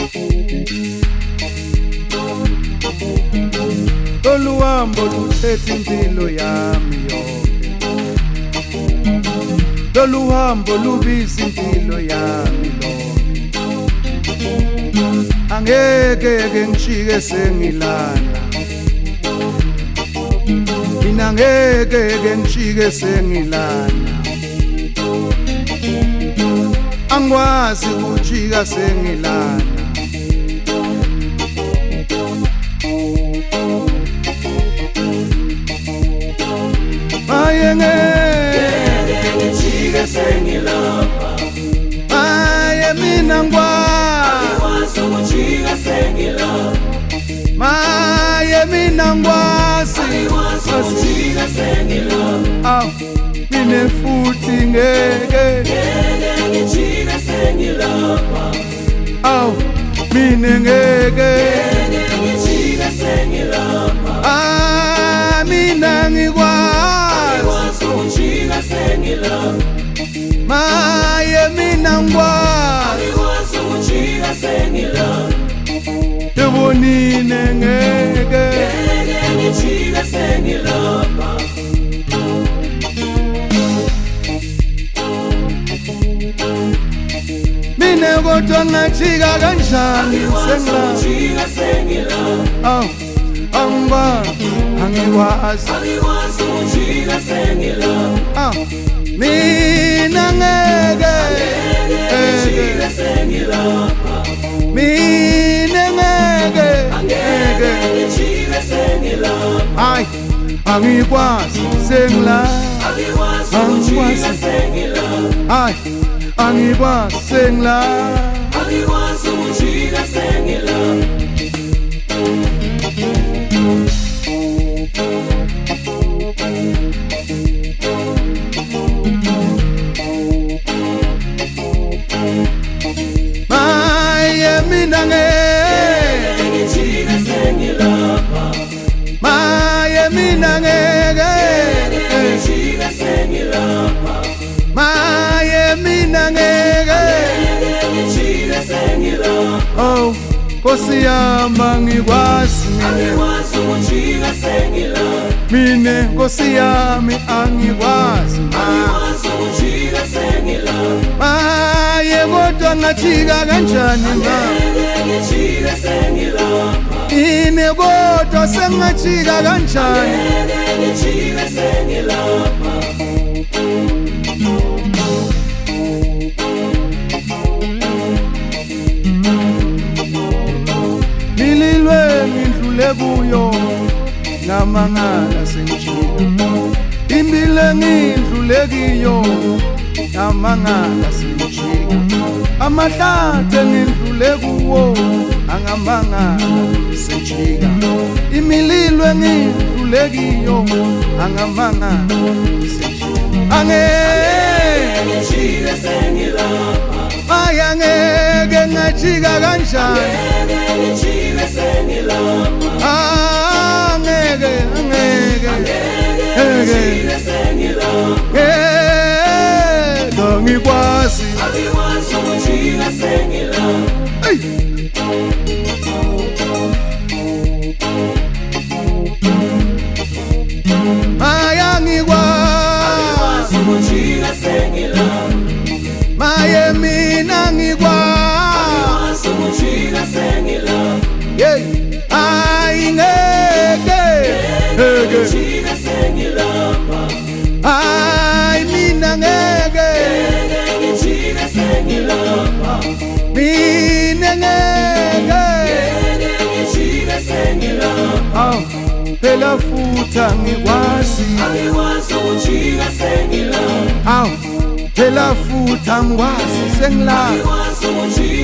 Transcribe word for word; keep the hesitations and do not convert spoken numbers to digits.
Lolu hambo luthethe impilo yami yonke. Lolu hambo lubisa impilo yami lonke. Angeke ke ngishike sengilana. Mina ngeke ke ngishike sengilana. Angwazi ukujika sengilana. Maye ngeke ngijike sengilapha. Maye mina ngwazi ukujika sengilapha. Maye mina ngwazi ukujika sengilapha. Aw mine futhi ngeke ngeke ngijike sengilapha. Aw mine ngeke ngeke ngijike sengilapha. Ah mina ngikwazi ukujika sengilapha. Maye mina ngwazi ukujika sengilapha. Ebonine ngeke ngeke ngijike sengilapha. Mine kodwa ngajika kanjani sengilapha sengilapha. Aw amba angikwazi angikwazi ukujika sengilapha. Ah mina ngeke ngijike sengilapha. Mina ngeke ngeke ngijike sengilapha. Ay angikwazi sengilapha. angikwazi ukujika sengilapha. Ay angikwazi sengilapha. angikwazi ukujika sengilapha. Maye mina ngeke ngijike sengilapha. Maye mina ngeke ngijike sengilapha. Maye mina ngeke ngijike sengilapha. Oh Nkosi yami angikwazi angikwazi ukujika sengilapha. Mine Nkosi yami angikwazi angikwazi ukujika sengilapha. Maye kodwa ngajika kanjani ma ngijike sengilapha. Ine kodwa sengajika kanjani ngijike sengilapha. Mililwe ngidlule kuyo ngamangala sengijika Impilo ngidlule kiyo ngamangala sengijika Amahlathi ngidlule kuwo angamangala sengijika Imililwe ngidlule kiyo angamangala sengijika Angeke ngijike sengilapha. Maya ngeke ngajika kanjani ngijike sengilapha. Angeke angeke ngijike sengilapha. Ngeke ngikwazi angikwazi ukujika sengilapha. Hey Maya ngikwazi ukujika sengilapha. Maye mina ngikwazi ukujika sengilapha. Hey ay ngeke ngeke ngijike sengilapha. ay mina ngeke ngijike sengilapha. mina ngeke ngijike sengilapha. Aw phela futhi angikwazi angikwazi ukujika sengilapha. Aw phela futhi angikwazi sengilapha. angikwazi ukujika